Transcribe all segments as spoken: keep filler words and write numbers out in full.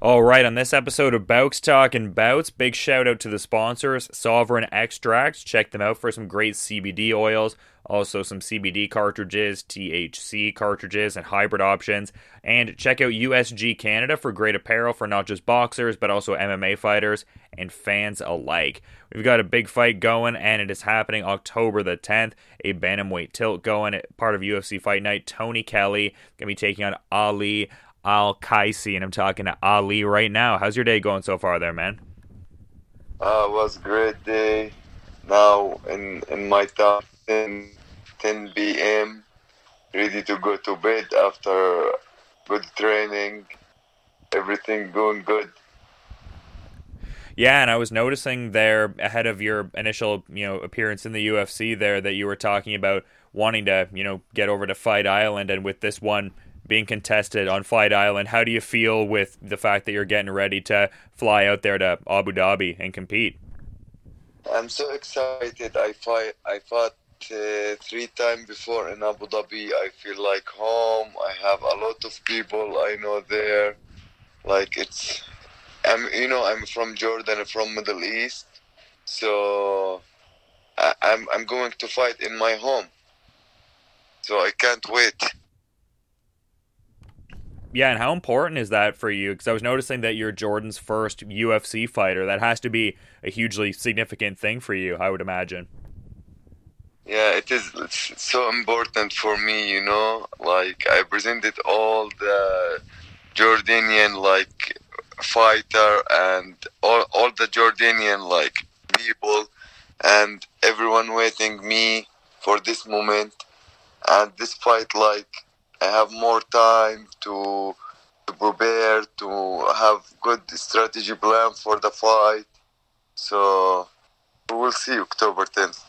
All right, on this episode of Bouts Talking Bouts, big shout out to the sponsors, Sovereign Extracts. Check them out for some great C B D oils, also some C B D cartridges, T H C cartridges, and hybrid options. And check out U S G Canada for great apparel for not just boxers, but also M M A fighters and fans alike. We've got a big fight going, and it is happening October the tenth. A bantamweight tilt going, part of U F C Fight Night. Tony Kelly going to be taking on Ali Al-Kaisi, and I'm talking to Ali right now. How's your day going so far there, man? Uh, it was a great day. Now in in my town, ten, ten p.m., ready to go to bed after good training. Everything going good. Yeah, and I was noticing there ahead of your initial, you know, appearance in the U F C there that you were talking about wanting to, you know, get over to Fight Island, and with this one being contested on Fight Island, how do you feel with the fact that you're getting ready to fly out there to Abu Dhabi and compete? I'm so excited. I fight. I fought uh, three times before in Abu Dhabi. I feel like home. I have a lot of people I know there. Like it's, I'm. You know, I'm from Jordan, from Middle East, so I, I'm. I'm going to fight in my home. So I can't wait. Yeah, and how important is that for you? Because I was noticing that you're Jordan's first U F C fighter. That has to be a hugely significant thing for you, I would imagine. Yeah, it is. It's so important for me, you know. Like, I presented all the Jordanian, like, fighter and all, all the Jordanian, like, people and everyone waiting me for this moment. And this fight, like, I have more time to to prepare, to have good strategy plan for the fight. So we will see October tenth.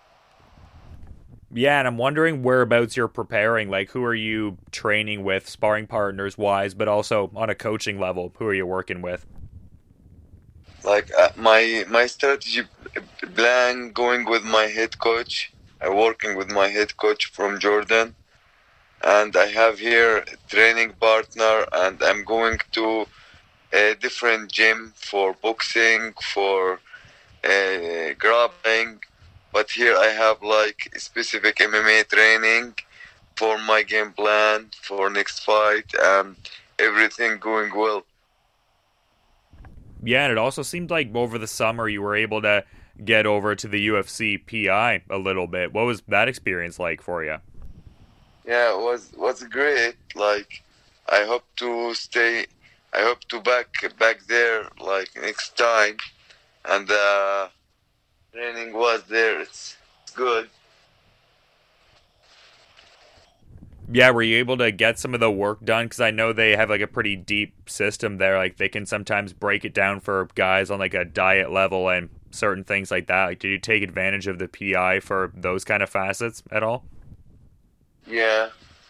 Yeah, and I'm wondering whereabouts you're preparing. Like, who are you training with, sparring partners wise, but also on a coaching level? Who are you working with? Like uh, my my strategy plan going with my head coach. I'm working with my head coach from Jordan. And I have here a training partner, and I'm going to a different gym for boxing, for uh, grappling. But here I have like specific M M A training for my game plan for next fight, and everything going well. Yeah, and it also seemed like over the summer you were able to get over to the U F C P I a little bit. What was that experience like for you? Yeah, it was was great. Like, I hope to stay. I hope to back back there like next time. And uh, training was there. It's good. Yeah, were you able to get some of the work done? Because I know they have like a pretty deep system there. Like they can sometimes break it down for guys on like a diet level and certain things like that. Like, did you take advantage of the P I for those kind of facets at all? Yeah.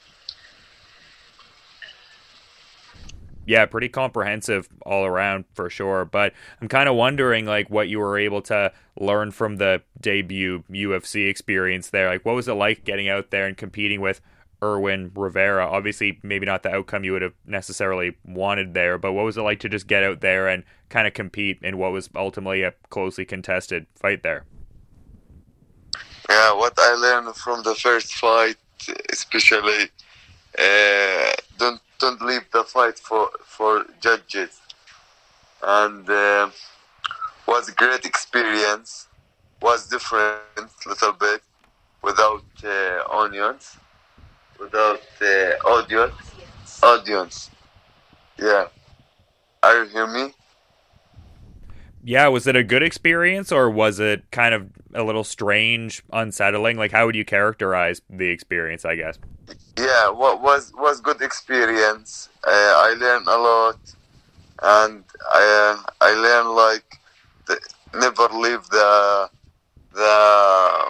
Yeah, pretty comprehensive all around for sure. But I'm kind of wondering like what you were able to learn from the debut U F C experience there. Like what was it like getting out there and competing with Irwin Rivera? Obviously, maybe not the outcome you would have necessarily wanted there, but what was it like to just get out there and kind of compete in what was ultimately a closely contested fight there? Yeah, what I learned from the first fight, especially, uh, don't don't leave the fight for for judges, and uh, was a great experience. Was different little bit without uh, onions, without uh, audience, audience. Yeah, are you hear me? Yeah, was it a good experience or was it kind of a little strange, unsettling? Like, how would you characterize the experience, I guess? Yeah, what was was good experience. Uh, I learned a lot, and I uh, I learned like the, never leave the the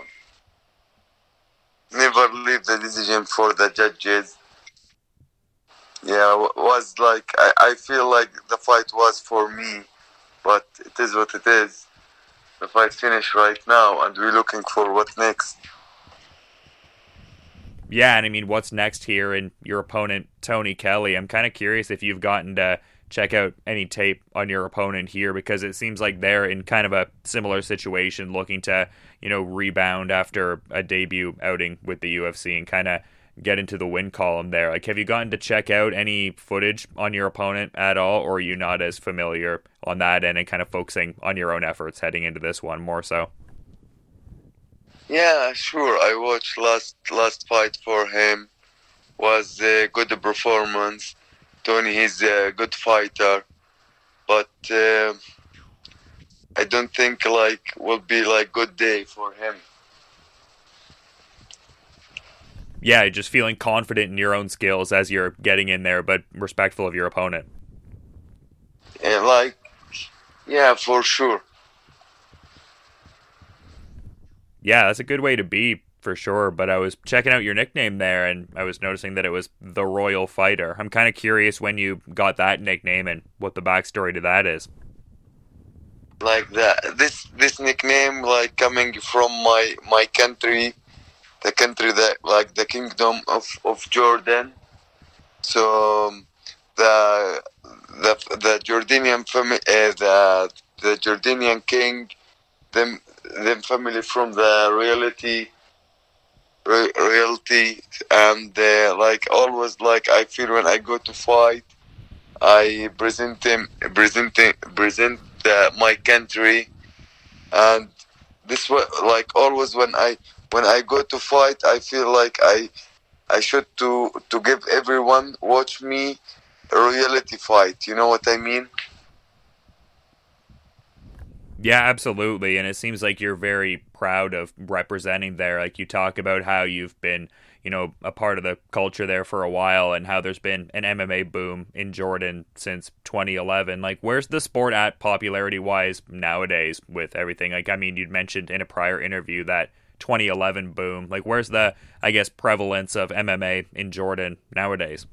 never leave the decision for the judges. Yeah, was like I, I feel like the fight was for me, but it is what it is. The fight finished right now, and we're looking for what next. Yeah, and I mean, what's next here? And your opponent Tony Kelly. I'm kind of curious if you've gotten to check out any tape on your opponent here, because it seems like they're in kind of a similar situation, looking to, you know, rebound after a debut outing with the U F C and kind of get into the win column there. Like, have you gotten to check out any footage on your opponent at all, or are you not as familiar on that end and kind of focusing on your own efforts heading into this one more so? Yeah, sure. I watched last last fight for him. Was a good performance. Tony is a good fighter, but uh, I don't think like will be like good day for him. Yeah, just feeling confident in your own skills as you're getting in there, but respectful of your opponent. And like, yeah, for sure. Yeah, that's a good way to be, for sure. But I was checking out your nickname there, and I was noticing that it was the Royal Fighter. I'm kind of curious when you got that nickname and what the backstory to that is. Like that, this this nickname like coming from my my country, the country that like the kingdom of, of Jordan. So um, the the the Jordanian family, uh, the the Jordanian king, them them family from the royalty, re- royalty, and uh, like always like I feel when I go to fight, I present them present present uh, my country, and this was like always when I when I go to fight, I feel like I I should to to give everyone watch me a reality fight. You know what I mean? Yeah, absolutely. And it seems like you're very proud of representing there. Like, you talk about how you've been, you know, a part of the culture there for a while, and how there's been an M M A boom in Jordan since twenty eleven. Like, where's the sport at popularity wise nowadays with everything? Like, I mean, you'd mentioned in a prior interview that twenty eleven boom. Like, where's the, I guess, prevalence of M M A in Jordan nowadays?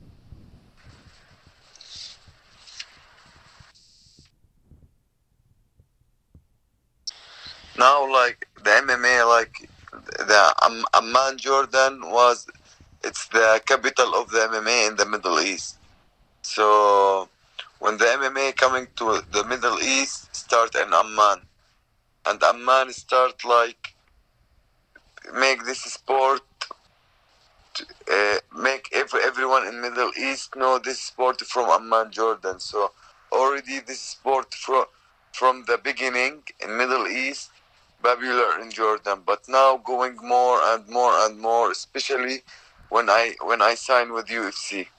Now, like the M M A, like the Am- Amman, Jordan was it's the capital of the M M A in the Middle East. So when the M M A coming to the Middle East, start in Amman, and Amman start like make this sport, uh, make every, everyone in Middle East know this sport from Amman, Jordan. So already this sport from from the beginning in Middle East popular in Jordan, but now going more and more and more, especially when I when I sign with U F C.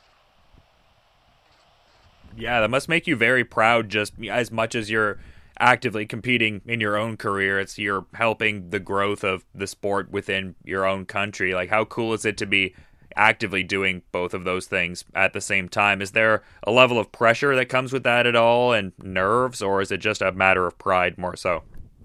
Yeah, that must make you very proud, just as much as you're actively competing in your own career. It's you're helping the growth of the sport within your own country. Like, how cool is it to be actively doing both of those things at the same time? Is there a level of pressure that comes with that at all, and nerves, or is it just a matter of pride more so?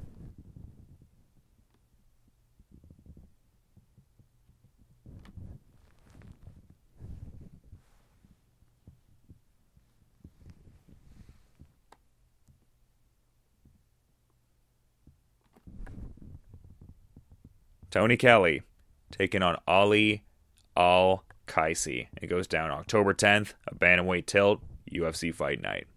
Tony Kelly taking on Ali Al Kaisi. It goes down October tenth, a bantamweight tilt, U F C Fight Night.